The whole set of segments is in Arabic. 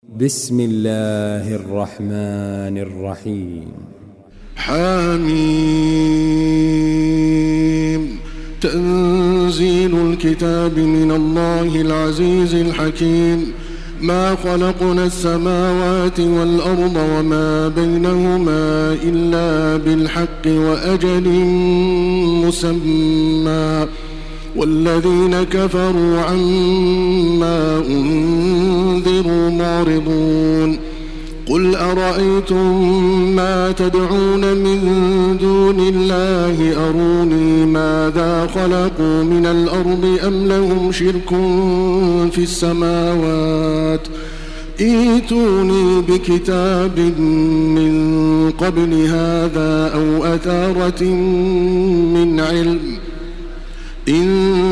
بسم الله الرحمن الرحيم. حميم. تنزيل الكتاب من الله العزيز الحكيم. ما خلقنا السماوات والأرض وما بينهما إلا بالحق وأجل مسمى، والذين كفروا عما أنذروا معرضون. قل أرأيتم ما تدعون من دون الله أروني ماذا خلقوا من الأرض أم لهم شرك في السماوات، ائتوني بكتاب من قبل هذا أو أثارة من علم إن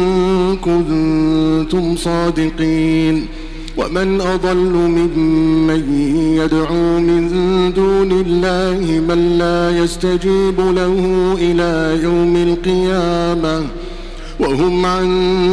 كنتم صادقين. ومن أضل ممن يدعو من دون الله من لا يستجيب له إلى يوم القيامة وهم عن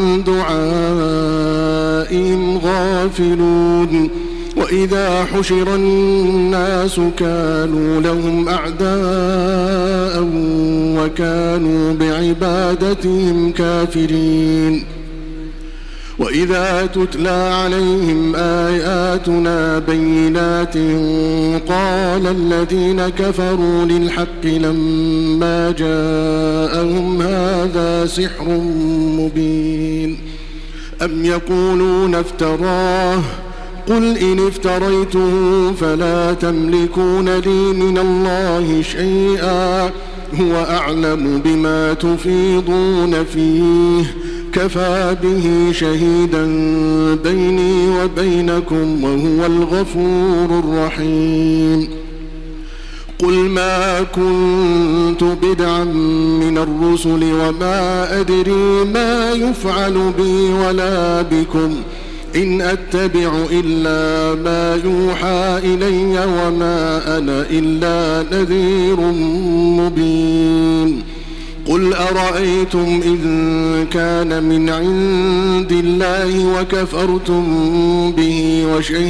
دعائهم غافلون. وإذا حشر الناس كانوا لهم أعداء وكانوا بعبادتهم كافرين. وإذا تتلى عليهم آياتنا بينات قال الذين كفروا للحق لما جاءهم هذا سحر مبين. أم يقولون افتراه، قل إن افتريته فلا تملكون لي من الله شيئا هو أعلم بما تفيضون فيه كفى به شهيدا بيني وبينكم وهو الغفور الرحيم. قل ما كنت بدعا من الرسل وما أدري ما يفعل بي ولا بكم إن أتبع إلا ما يوحى إلي وما أنا إلا نذير مبين. قل أرأيتم إن كان من عند الله وكفرتم به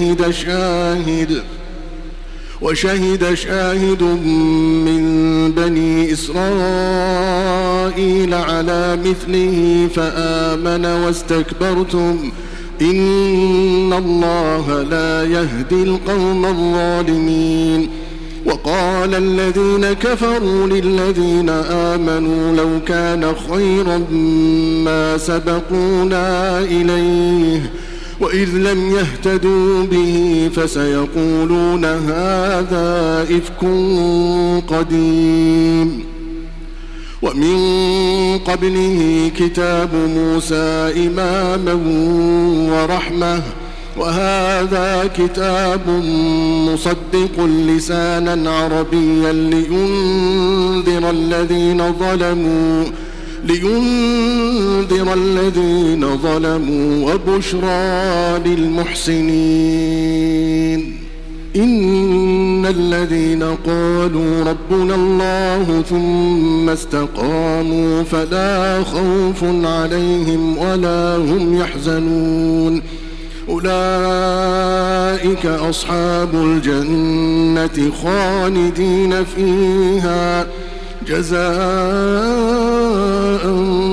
وشهد شاهد من بني إسرائيل على مثله فآمن واستكبرتم إن الله لا يهدي القوم الظالمين. وقال الذين كفروا للذين آمنوا لو كان خيرا ما سبقونا إليه وإذ لم يهتدوا به فسيقولون هذا إفك قديم. ومن قبله كتاب موسى إماما ورحمة، وهذا كتاب مصدق لسانا عربيا لينذر الذين ظلموا وبشرى للمحسنين. إن الذين قالوا ربنا الله ثم استقاموا فلا خوف عليهم ولا هم يحزنون أولئك أصحاب الجنة خالدين فيها جزاء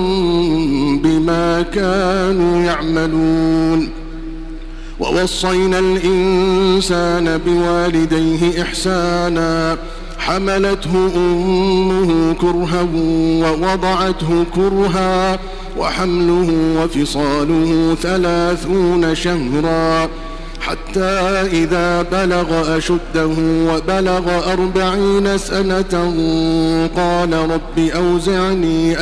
بما كانوا يعملون. ووصينا الإنسان بوالديه إحسانا حملته أمه كرها ووضعته كرها وحمله وفصاله 30 شهرا حتى إذا بلغ أشده وبلغ 40 سنة قال رب أوزعني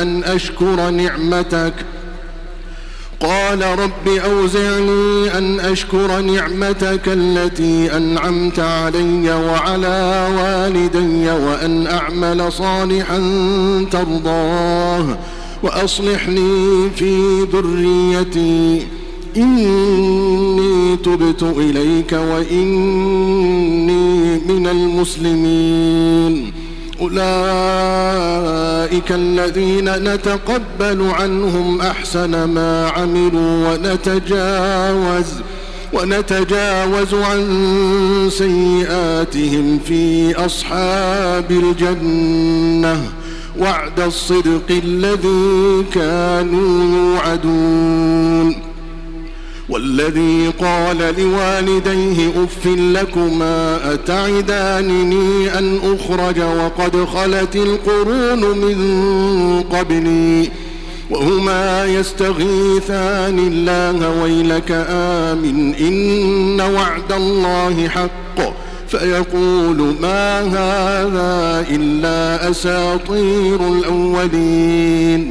أن أشكر نعمتك التي أنعمت علي وعلى والدي وأن أعمل صالحا ترضاه وأصلح لي في ذريتي إني تبت إليك وإني من المسلمين. أولئك الذين نتقبل عنهم أحسن ما عملوا ونتجاوز عن سيئاتهم في أصحاب الجنة وعد الصدق الذي كانوا يوعدون. والذي قال لوالديه أف لكما أتعدانني أن أخرج وقد خلت القرون من قبلي وهما يستغيثان الله ويلك آمن إن وعد الله حق فيقول ما هذا إلا أساطير الأولين.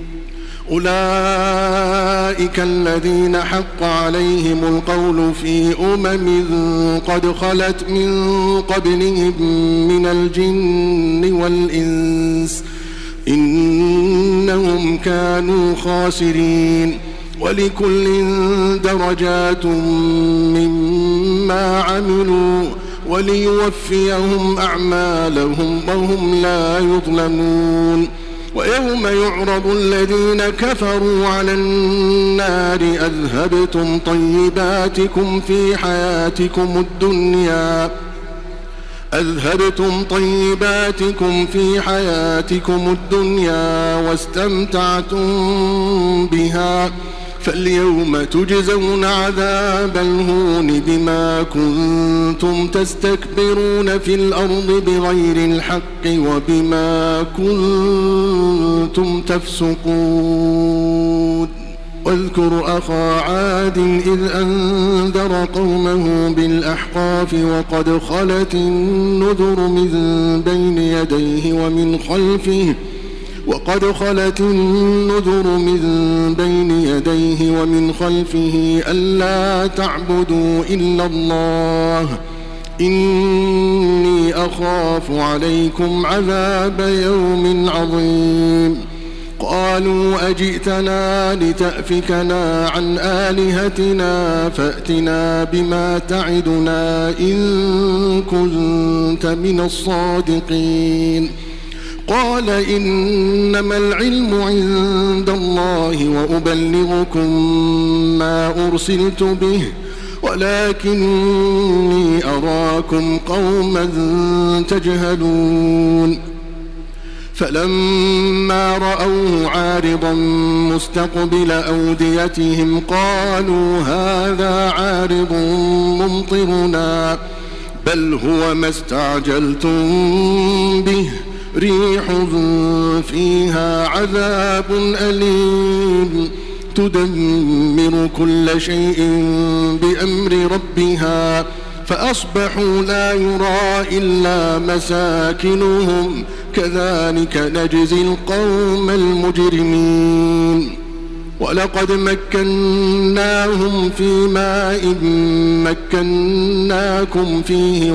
أولئك الذين حق عليهم القول في قد خلت من قبلهم من الجن والإنس إنهم كانوا خاسرين. ولكل درجات مما عملوا وليوفيهم أعمالهم وهم لا يظلمون. ويوم يعرض الذين كفروا على النار أذهبتم طيباتكم في حياتكم الدنيا واستمتعتم بها فاليوم تجزون عذاب الهون بما كنتم تستكبرون في الأرض بغير الحق وبما كنتم تفسقون. واذكر أخا عاد إذ أنذر قومه بالأحقاف وقد خلت النذر من بين يديه ومن خلفه ألا تعبدوا إلا الله إني أخاف عليكم عذاب يوم عظيم. قالوا أجئتنا لتأفكنا عن آلهتنا فأتنا بما تعدنا إن كنت من الصادقين. قال إنما العلم عند الله وأبلغكم ما أرسلت به ولكني أراكم قوما تجهلون. فلما رأوه عارضا مستقبل أوديتهم قالوا هذا عارض ممطرنا بل هو ما استعجلتم به ريح فيها عذاب أليم تدمر كل شيء بأمر ربها فأصبحوا لا يرى إلا مساكنهم كذلك نجزي القوم المجرمين. ولقد مكناهم في ماء مكناكم فيه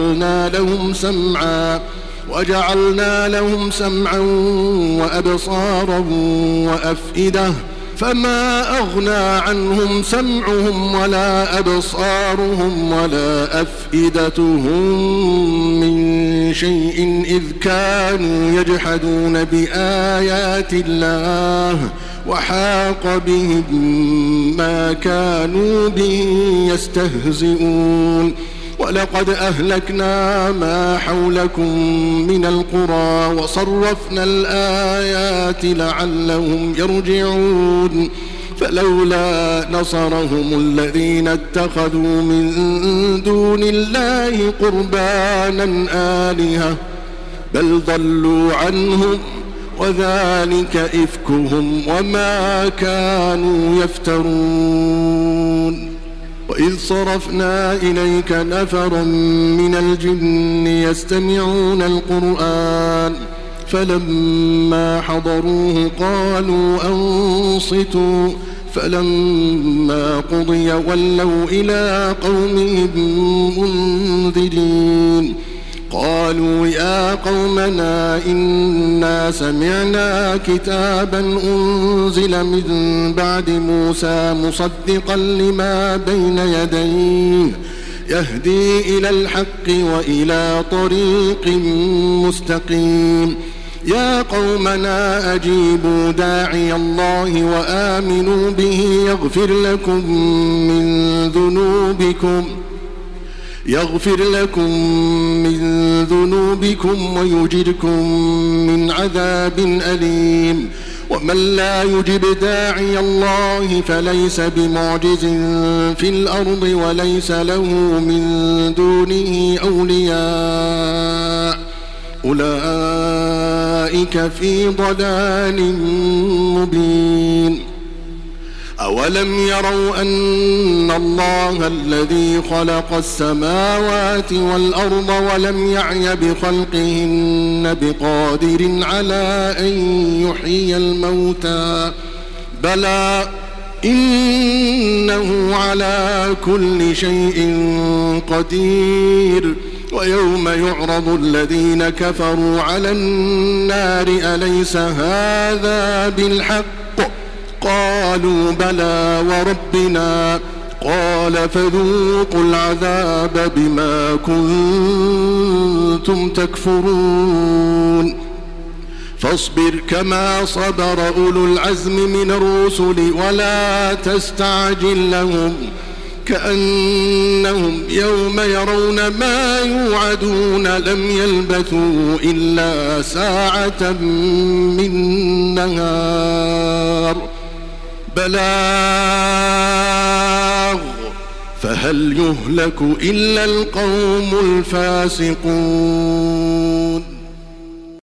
وجعلنا لهم سمعا وأبصارا وأفئدة فما أغنى عنهم سمعهم ولا أبصارهم ولا أفئدتهم من شيء إذ كانوا يجحدون بآيات الله وحاق بهم ما كانوا به يستهزئون. ولقد أهلكنا ما حولكم من القرى وصرفنا الآيات لعلهم يرجعون. فلولا نصرهم الذين اتخذوا من دون الله قربانا آلهة بل ضلوا عنهم وذلك إفكهم وما كانوا يفترون. وإذ صرفنا إليك نفرا من الجن يستمعون القرآن فلما حضروه قالوا أنصتوا فلما قضي ولوا إلى قومهم منذرين. قالوا يا قومنا إنا سمعنا كتابا أنزل من بعد موسى مصدقا لما بين يديه يهدي إلى الحق وإلى طريق مستقيم يا قومنا أجيبوا داعي الله وآمنوا به يغفر لكم من ذنوبكم ويجركم من عذاب أليم. ومن لا يجب داعي الله فليس بمعجز في الأرض وليس له من دونه أولياء أولئك في ضلال مبين. أولم يروا أن الله الذي خلق السماوات والأرض ولم يعي بخلقهن بقادر على أن يحيي الموتى بلى إنه على كل شيء قدير. ويوم يعرض الذين كفروا على النار أليس هذا بالحق قالوا بلى وربنا قال فذوقوا العذاب بما كنتم تكفرون. فاصبر كما صبر أولو العزم من الرسل ولا تستعجل لهم كأنهم يوم يرون ما يوعدون لم يلبثوا إلا ساعة من نهار بلاغ فهل يهلك إلا القوم الفاسقون.